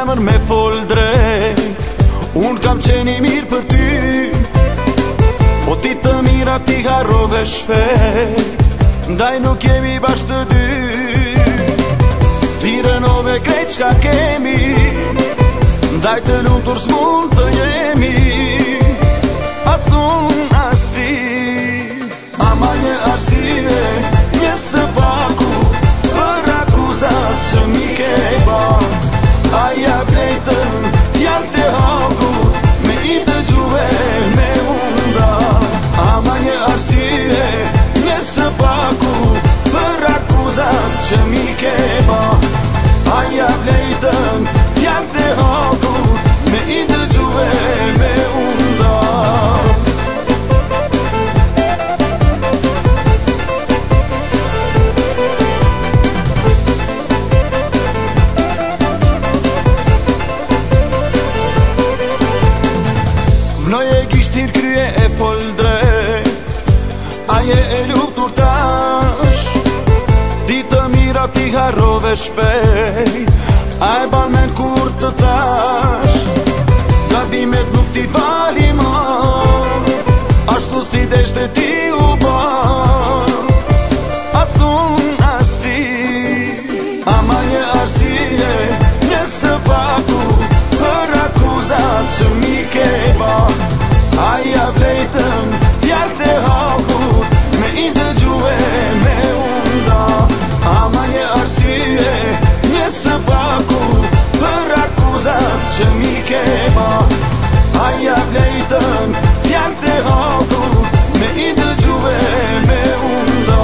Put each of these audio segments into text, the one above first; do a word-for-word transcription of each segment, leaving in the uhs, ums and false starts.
zemër me fol drejt. Unë kam qeni mirë për ty, po ti të mira ti harrove shpejt. Ndaj nuk jemi bashkë të dy, ti rënove krejt qka kemi. Ndaj të lumtur s'mund të jemi, as unë as ti. Ama një arsye, një së paku, për akuzat që mi ke ba. Aja vlejtën fjallë të haku, me i dëgjuhe me unda. Ama një arsye, një së paku, për akuzat që mi ke ba. Aja vlejtën fjallë të haku, me i dëgjuhe me unda. Vnoje gishtin krye e fol drejt, aje e luftur tash. Ti të mira ti harrove shpejt, a e ban men kur të thash. Gabimet nuk ti fali ma, ashtu si deshte ti u ba. As unë as ti, ama një arsye, një së paku, për akuzat që mi ke ba. Aja vlejtën fjallë të hakut, me i dëgjuhe me unda. Ama një arsye, një së paku, për akuzat që mi ke ba. Aja vlejtën fjallë të hakut, me i dëgjuhe me unda.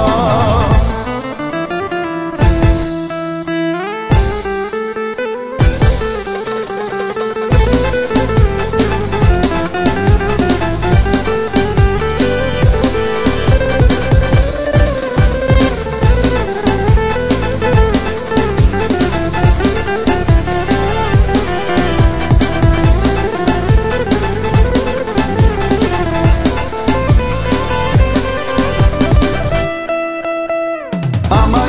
Ama